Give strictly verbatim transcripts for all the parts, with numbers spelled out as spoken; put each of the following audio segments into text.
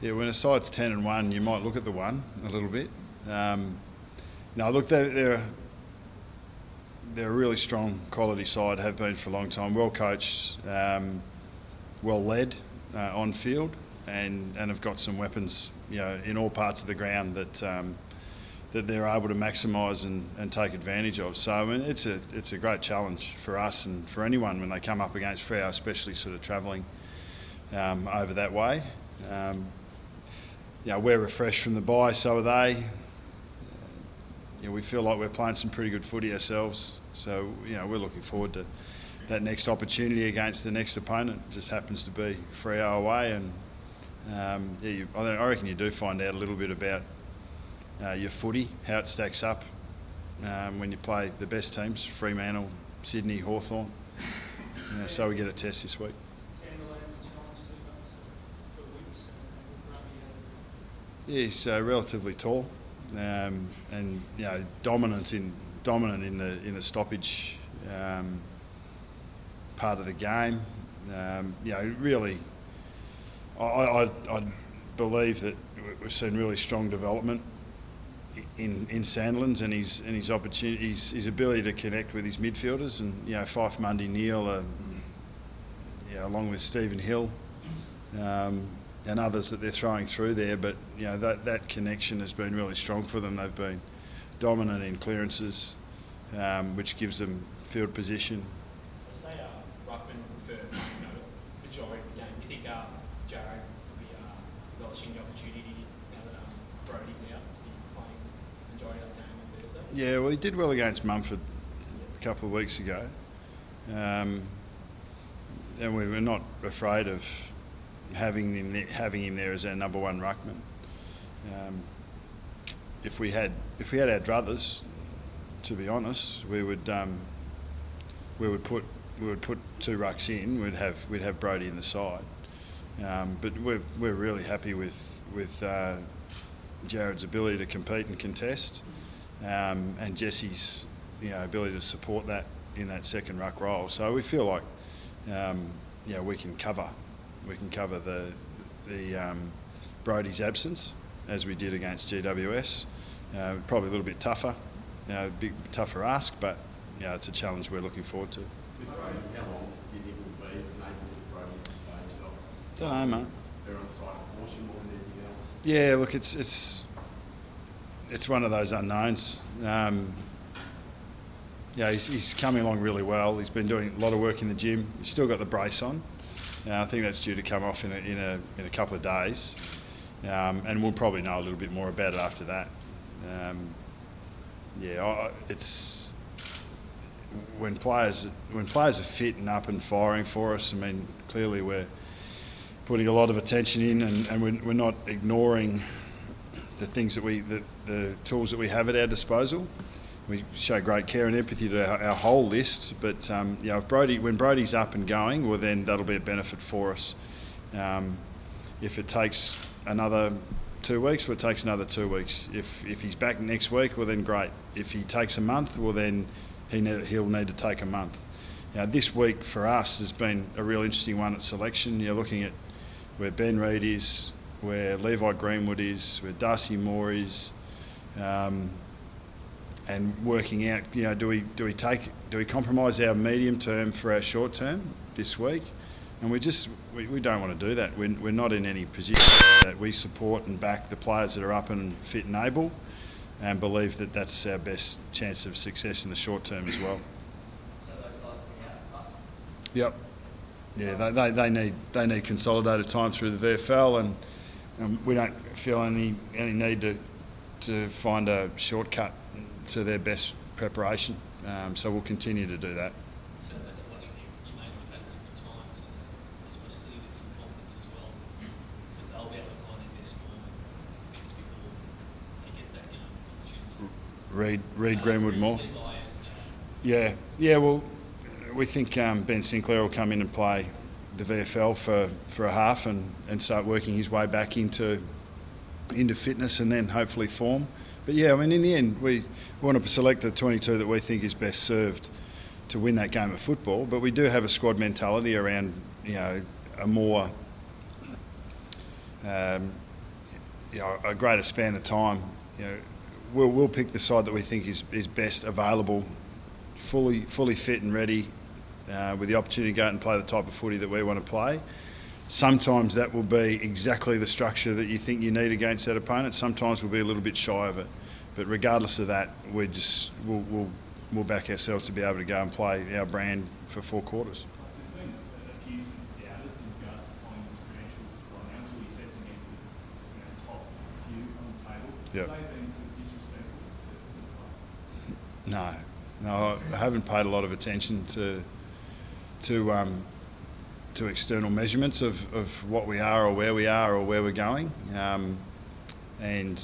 Yeah, when a side's ten and one, you might look at the one a little bit. Um, no, look, they're, they're they're a really strong quality side, have been for a long time. Well coached, um, well led uh, on field, and, and have got some weapons, you know, in all parts of the ground that um, that they're able to maximise and, and take advantage of. So I mean, it's a it's a great challenge for us and for anyone when they come up against Freo, especially sort of travelling um, over that way. Um, you know, we're refreshed from the bye, so are they. You know, we feel like we're playing some pretty good footy ourselves. So, you know, we're looking forward to that next opportunity against the next opponent. It just happens to be Freo away, and um, yeah, you, I reckon you do find out a little bit about uh, your footy, how it stacks up um, when you play the best teams, Fremantle, Sydney, Hawthorn. You know, so we get a test this week. Yeah, he's uh, relatively tall, um, and you know, dominant in dominant in the in the stoppage um, part of the game. Um, you know, really, I, I I believe that we've seen really strong development in in Sandilands and his and his opportunity, his, his ability to connect with his midfielders, and you know, Fife, Mundy, Neal, uh, you know, along with Stephen Hill. Um, and others that they're throwing through there, but you know, that, that connection has been really strong for them. They've been dominant in clearances, um, which gives them field position. I say uh, Ruckman for you know, majority of the game. Do you think uh, Jarrod will be uh, relishing the opportunity now that um, Brodie's out to be playing majority of the game on Thursday? Yeah, well, he did well against Mumford a couple of weeks ago, um, and we were not afraid of having him there, having him there as our number one ruckman. Um, if we had if we had our druthers, to be honest, we would um, we would put we would put two rucks in. We'd have we'd have Brodie in the side. Um, but we're we're really happy with with uh, Jarrod's ability to compete and contest, um, and Jesse's you know ability to support that in that second ruck role. So we feel like um, you know we can cover. We can cover the the um, Brodie's absence as we did against G W S. Uh, probably a little bit tougher, you know, a bit tougher ask, but you know, it's a challenge we're looking forward to. With Brodie, how long do you think it will be Nathan with Brodie at this stage? Of Don't know, mate. They're on the side of caution more than anything else. Yeah, look, it's it's it's one of those unknowns. Um, yeah, he's, he's coming along really well. He's been doing a lot of work in the gym. He's still got the brace on. Uh, I think that's due to come off in a, in a, in a couple of days, um, and we'll probably know a little bit more about it after that. Um, yeah, I, it's when players when players are fit and up and firing for us. I mean, clearly we're putting a lot of attention in, and, and we're, we're not ignoring the things that we the, the tools that we have at our disposal. We show great care and empathy to our, our whole list, but um, you know, if Brodie, when Brodie's up and going, well, then that'll be a benefit for us. Um, if it takes another two weeks, well, it takes another two weeks. If if he's back next week, well, then great. If he takes a month, well, then he ne- he'll need to take a month. Now, this week for us has been a real interesting one at selection. You're looking at where Ben Reid is, where Levi Greenwood is, where Darcy Moore is. Um, and working out, you know, do we do we take do we compromise our medium term for our short term this week? And we just we, we don't want to do that. We're, we're not in any position that we support and back the players that are up and fit and able, and believe that that's our best chance of success in the short term as well. So those guys will be out. Yep. Yeah, they, they, they need they need consolidated time through the V F L, and, and we don't feel any any need to to find a shortcut to their best preparation, um, so we'll continue to do that. So that's a luxury you may not have had at different times, as I suppose clearly with some confidence as well, but they'll be able to find their best form against before they get that you know, opportunity. Reid, Reid Greenwood more. Levi and, uh, Yeah, yeah. Well, we think um, Ben Sinclair will come in and play the V F L for, for a half and, and start working his way back into into fitness and then hopefully form. But yeah, I mean, in the end, we want to select the twenty-two that we think is best served to win that game of football. But we do have a squad mentality around, you know, a more um, you know, a greater span of time, you know, we'll, we'll pick the side that we think is, is best available, fully fully fit and ready, uh, with the opportunity to go out and play the type of footy that we want to play. Sometimes that will be exactly the structure that you think you need against that opponent. Sometimes we'll be a little bit shy of it. But regardless of that, we just we'll, we'll we'll back ourselves to be able to go and play our brand for four quarters. There's been a few doubters in regards to playing his credentials right now until he tests against the you know, top few on the table. Yep. Have they been sort of disrespectful to the club? No, no, I haven't paid a lot of attention to to um, to external measurements of, of what we are or where we are or where we're going, um, and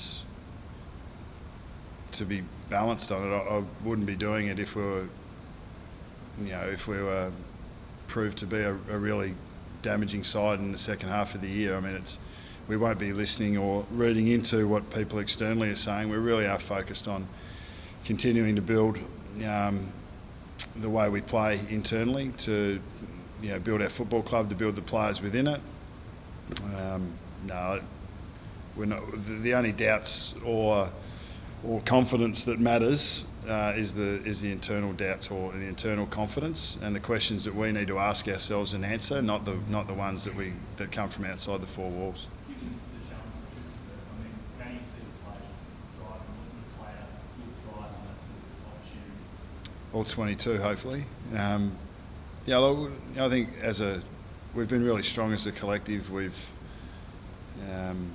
to be balanced on it, I, I wouldn't be doing it if we were, you know, if we were proved to be a, a really damaging side in the second half of the year. I mean, it's we won't be listening or reading into what people externally are saying. We really are focused on continuing to build um, the way we play internally, to you know, build our football club, to build the players within it. Um, no, we're not. The, the only doubts or or confidence that matters uh, is the is the internal doubts or the internal confidence, and the questions that we need to ask ourselves and answer, not the not the ones that we that come from outside the four walls. Given the challenge of the I mean, how do you see the players thrive and what sort of player will thrive on that sort of opportunity? All twenty-two, hopefully. Um, yeah, look, I think as a we've been really strong as a collective. We've um,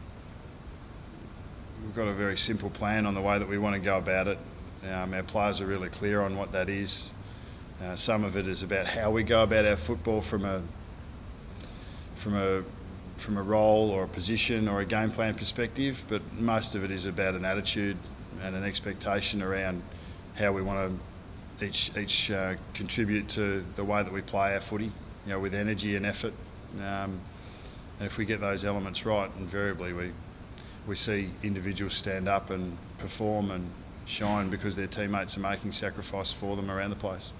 We've got a very simple plan on the way that we want to go about it. Um, our players are really clear on what that is. Uh, some of it is about how we go about our football from a from a from a role or a position or a game plan perspective, but most of it is about an attitude and an expectation around how we want to each each uh, contribute to the way that we play our footy, you know, with energy and effort. Um, and if we get those elements right, invariably we. we see individuals stand up and perform and shine because their teammates are making sacrifice for them around the place.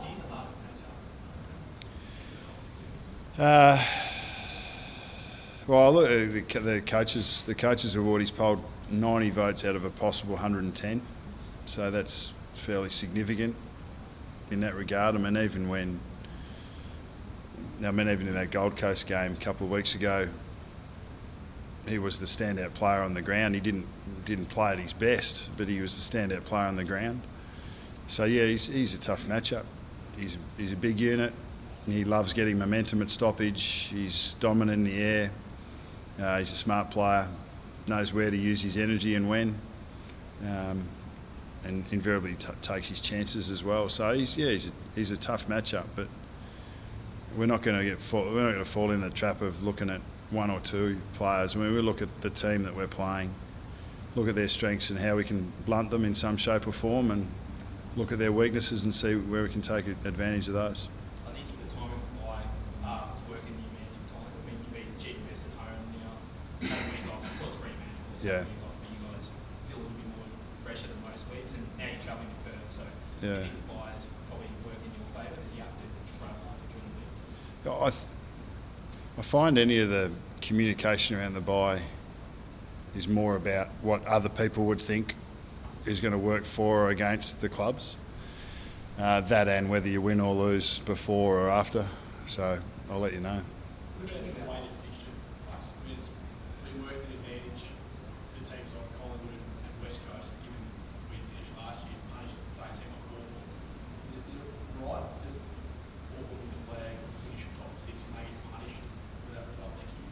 Uh, well, look, the, the coaches, the coaches award, he's polled ninety votes out of a possible one hundred ten, so that's fairly significant in that regard. I mean, even when, I mean, even in that Gold Coast game a couple of weeks ago, he was the standout player on the ground. He didn't didn't play at his best, but he was the standout player on the ground. So yeah, he's he's a tough matchup. He's he's a big unit. He loves getting momentum at stoppage. He's dominant in the air. Uh, he's a smart player. Knows where to use his energy and when, um, and invariably t- takes his chances as well. So he's yeah he's a, he's a tough matchup. But we're not going to get fall, we're not going to fall in the trap of looking at one or two players. I mean, we look at the team that we're playing, look at their strengths and how we can blunt them in some shape or form, and look at their weaknesses and see where we can take advantage of those. I think at the time of why uh, I was working in the management kind of, I mean, you beat G W S at home now, had a week off, of course, Fremantle, also Yeah. a week off, but you guys feel a little bit more fresher than most weeks, and now you're travelling to Perth, so Yeah. I think the buyers probably worked in your favour because you have to travel during the week. I, th- I find any of the communication around the bye is more about what other people would think is going to work for or against the clubs. Uh, that and whether you win or lose before or after. So I'll let you know. What about the weighted fixture? I mean, it's been worked an advantage for teams like Collingwood and West Coast, given we finished last year, punished the same team like Hawthorn. Is it, is it right that Hawthorn win the flag, finish top six, and they get punished for that result next year?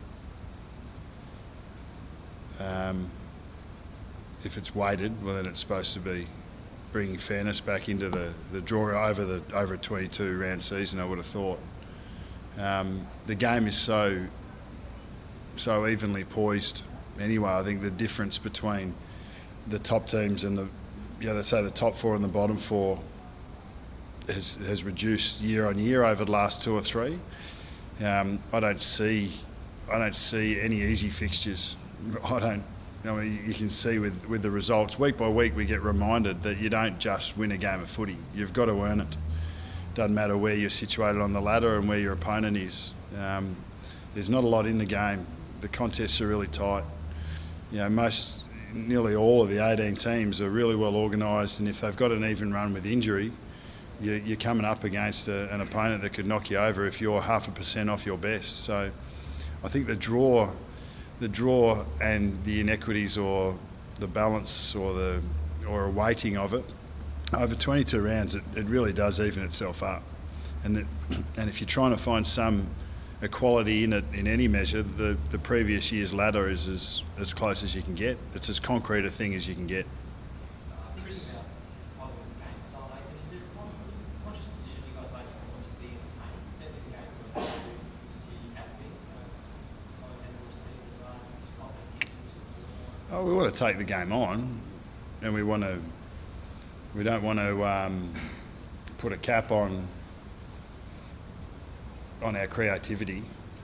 Um, if it's weighted, well then it's supposed to be bringing fairness back into the, the draw over the over a twenty-two round season, I would have thought. Um, the game is so so evenly poised anyway. I think the difference between the top teams and the, you know, let's say the top four and the bottom four has has reduced year on year over the last two or three. Um, I don't see I don't see any easy fixtures. I don't. I mean, you can see with, with the results week by week, we get reminded that you don't just win a game of footy. You've got to earn it. Doesn't matter where you're situated on the ladder and where your opponent is. Um, there's not a lot in the game. The contests are really tight. you know, most, nearly all of the eighteen teams are really well organised, and if they've got an even run with injury, you, you're coming up against a, an opponent that could knock you over if you're half a percent off your best. So I think the draw, the draw and the inequities or the balance or the or a weighting of it over twenty-two rounds, it, it really does even itself up. And that, and if you're trying to find some equality in it in any measure, the, the previous year's ladder is as, as close as you can get. It's as concrete a thing as you can get. Uh, Chris, following the game style, Nathan, is it one conscious decision you guys make on want to be entertaining? Certainly the games where you do see you have been, on the end of the season, rather than spot that gets into the Oh, we want to take the game on, and we want to. We don't want to um, put a cap on on our creativity.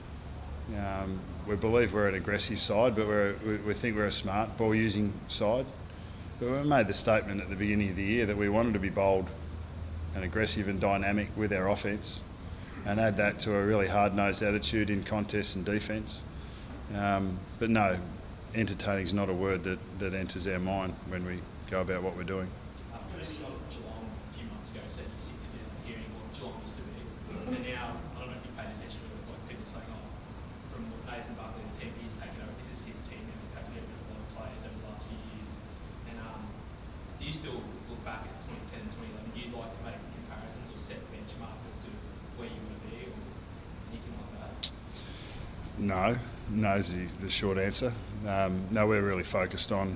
Um, we believe we're an aggressive side, but we're, we, we think we're a smart ball-using side. But we made the statement at the beginning of the year that we wanted to be bold and aggressive and dynamic with our offence, and add that to a really hard-nosed attitude in contests and defence. Um, but no, entertaining is not a word that, that enters our mind when we go about what we're doing. Um, Chris, a lot of Geelong a few months ago said he's sick to death of hearing what Geelong used to be. And now, I don't know if you paid attention to it, like people saying, oh, from Nathan Buckley and the team he's taken over, this is his team, and we've had to get rid of a lot of players over the last few years. And um, do you still look back at twenty ten and twenty eleven? Do you like to make comparisons or set benchmarks as to where you want to be or anything like that? No, no is the, the short answer. Um, no, we're really focused on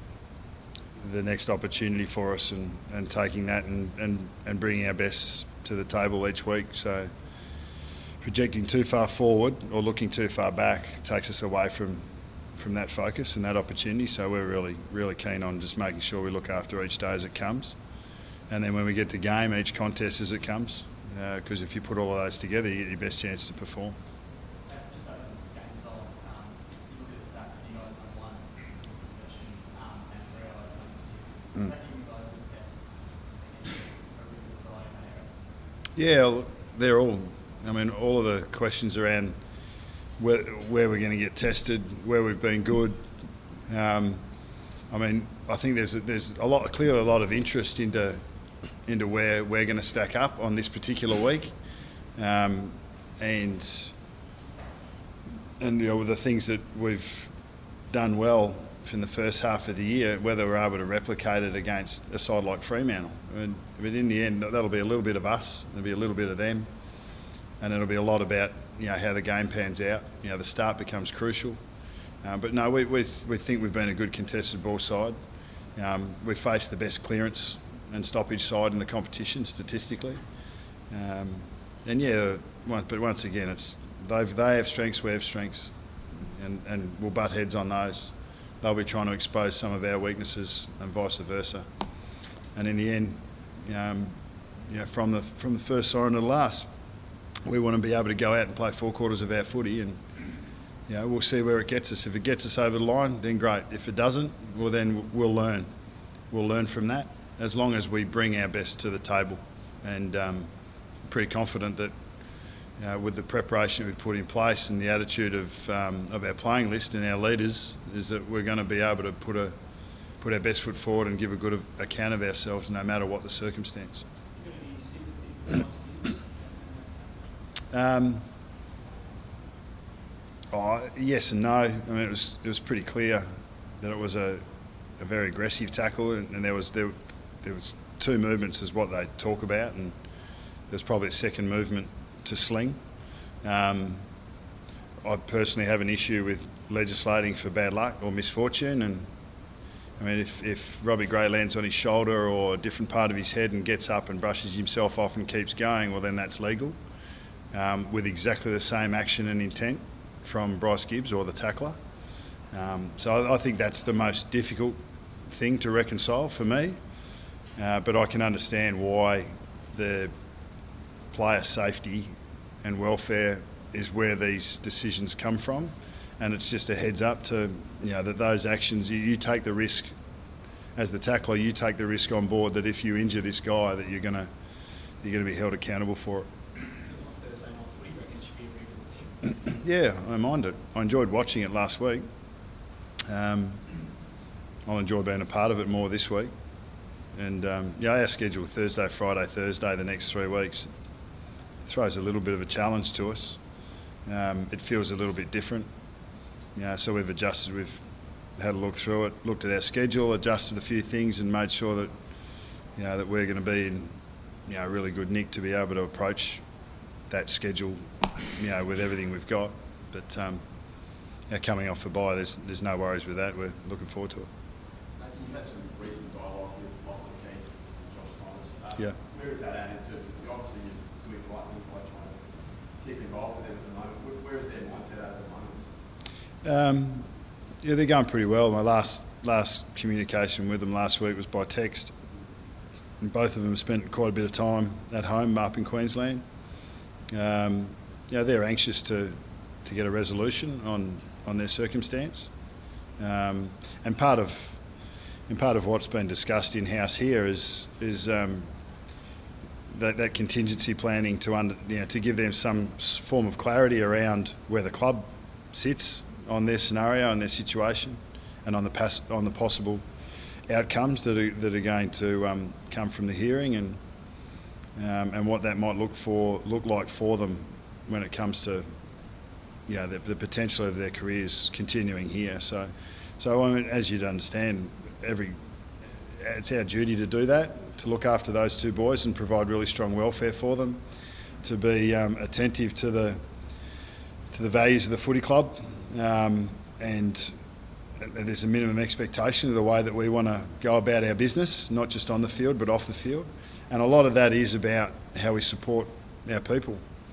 the next opportunity for us and, and taking that and, and, and bringing our best to the table each week. So projecting too far forward or looking too far back takes us away from from that focus and that opportunity. So we're really, really keen on just making sure we look after each day as it comes. And then when we get to game, each contest as it comes. Because uh, if you put all of those together, you get your best chance to perform. Just over the game style, um, you look at the stats, you guys won one possession, um, and three out of number six. Does that give you guys a good test against a really good side in that area? Yeah, they're all. I mean, all of the questions around where, where we're going to get tested, where we've been good. Um, I mean, I think there's a, there's a lot, clearly a lot of interest into into where we're going to stack up on this particular week, um, and and you know the things that we've done well in the first half of the year, whether we're able to replicate it against a side like Fremantle. I mean, but in the end, that'll be a little bit of us, it'll be a little bit of them, and it'll be a lot about you know how the game pans out. You know, the start becomes crucial. Uh, but no, we, we we think we've been a good contested ball side. Um, we faced the best clearance and stoppage side in the competition statistically. Um, and yeah, but once again, it's they've they have strengths, we have strengths, and and we'll butt heads on those. They'll be trying to expose some of our weaknesses and vice versa. And in the end, um, you know, from the from the first siren to the last, we want to be able to go out and play four quarters of our footy, and you know, we'll see where it gets us. If it gets us over the line, then great. If it doesn't, well then we'll learn. We'll learn from that, as long as we bring our best to the table. And um, I'm pretty confident that uh, with the preparation we've put in place and the attitude of um, of our playing list and our leaders, is that we're going to be able to put a put our best foot forward and give a good account of ourselves, no matter what the circumstance. You're going to be sympathy once again. Um, oh, yes and no. I mean, it was it was pretty clear that it was a, a very aggressive tackle, and, and there was there there was two movements is what they talk about, and there's probably a second movement to sling. Um, I personally have an issue with legislating for bad luck or misfortune, and I mean, if, if Robbie Gray lands on his shoulder or a different part of his head and gets up and brushes himself off and keeps going, well then that's legal, um, with exactly the same action and intent from Bryce Gibbs or the tackler. Um, so I, I think that's the most difficult thing to reconcile for me, uh, but I can understand why the player safety and welfare is where these decisions come from, and it's just a heads up to you know that those actions you, you take the risk as the tackler, you take the risk on board that if you injure this guy that you're gonna you're gonna be held accountable for it. Thursday night footy, reckon it should be a very good thing. Yeah, I don't mind it. I enjoyed watching it last week. Um, I'll enjoy being a part of it more this week. And um, yeah, our schedule Thursday, Friday, Thursday, the next three weeks throws a little bit of a challenge to us. Um, it feels a little bit different. Yeah, so we've adjusted. We've had a look through it, looked at our schedule, adjusted a few things, and made sure that you know that we're going to be in you know really good nick to be able to approach that schedule, you know, with everything we've got. But um, yeah, coming off the bye, there's there's no worries with that. We're looking forward to it. Nathan, you've had some recent dialogue with Lachlan Keith and Josh Thomas. Uh, Yeah. Where is that at in terms of, obviously you're doing the right thing by trying to keep involved with them at the moment. Where, where is their mindset at the moment? Um, yeah, they're going pretty well. My last last communication with them last week was by text. And both of them spent quite a bit of time at home up in Queensland. Um, you know, they're anxious to, to get a resolution on, on their circumstance. Um, and part of and part of what's been discussed in-house here is is um, that, that contingency planning to under, you know, to give them some form of clarity around where the club sits on their scenario and their situation, and on the pass, on the possible outcomes that are, that are going to um, come from the hearing, and um, and what that might look for look like for them when it comes to you know, the, the potential of their careers continuing here. So, so I mean, as you'd understand, every it's our duty to do that, to look after those two boys and provide really strong welfare for them, to be um, attentive to the to the values of the footy club, um, and there's a minimum expectation of the way that we want to go about our business, not just on the field but off the field. And a lot of that is about how we support our people.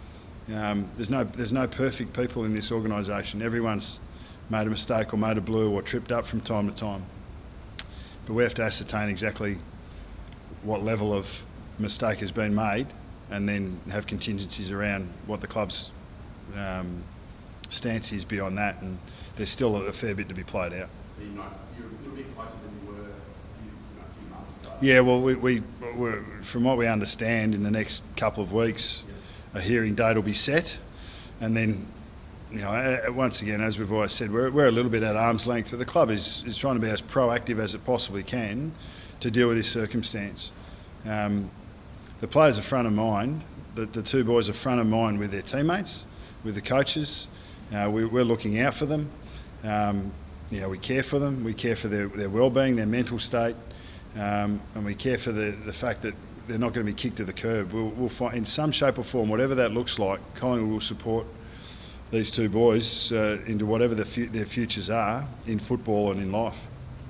Um, there's no there's no perfect people in this organisation. Everyone's made a mistake or made a blue or tripped up from time to time. But we have to ascertain exactly what level of mistake has been made, and then have contingencies around what the club's um, stance is beyond that. And there's still a fair bit to be played out. So you know, you're a little bit closer than you were a few, you know, a few months ago. Yeah, well, we, we we're, from what we understand, in the next couple of weeks, a hearing date will be set, and then, you know, once again, as we've always said, we're, we're a little bit at arm's length, but the club is, is trying to be as proactive as it possibly can to deal with this circumstance. Um, the players are front of mind. The, the two boys are front of mind with their teammates, with the coaches. Uh, we, we're looking out for them. Um, you know, we care for them. We care for their, their well-being, their mental state, um, and we care for the, the fact that they're not going to be kicked to the curb. We'll, we'll find, in some shape or form, whatever that looks like, Collingwood will support these two boys uh, into whatever the fu- their futures are in football and in life.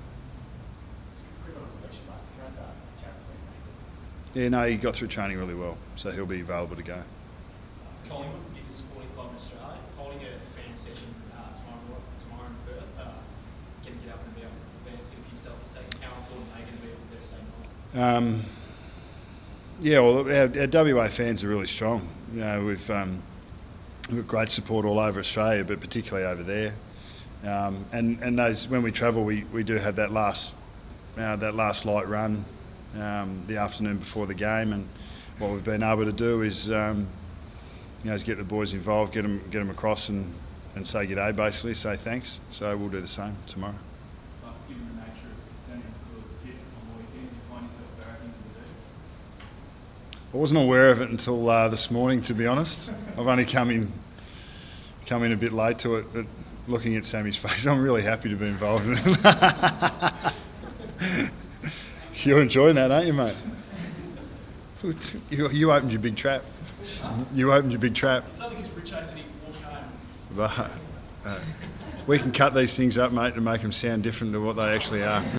Yeah, no, he got through training really well, so he'll be available to go. Collingwood, biggest sporting club in Australia, holding a fan session uh, tomorrow, tomorrow in Perth. Uh, going to get up and about with fans, get a few selfies taken. How important are they going to be on Thursday night? Um, yeah, well, our, our W A fans are really strong. You know, we've um, we've got great support all over Australia, but particularly over there. Um, and and those when we travel, we, we do have that last uh, that last light run um, the afternoon before the game, and what we've been able to do is um, you know is get the boys involved, get them get them across, and, and say g'day, basically say thanks. So we'll do the same tomorrow. Bucks, given the nature of Sammy McCullough's tip on the weekend, do you find yourself barracking to the deed? I wasn't aware of it until uh, this morning, to be honest. I've only come in come in a bit late to it, but looking at Sammy's face, I'm really happy to be involved in it. You're enjoying that, aren't you, mate? You, you opened your big trap. You opened your big trap. It's only because Richo said he walked home. But, uh, we can cut these things up, mate, and make them sound different to what they actually are.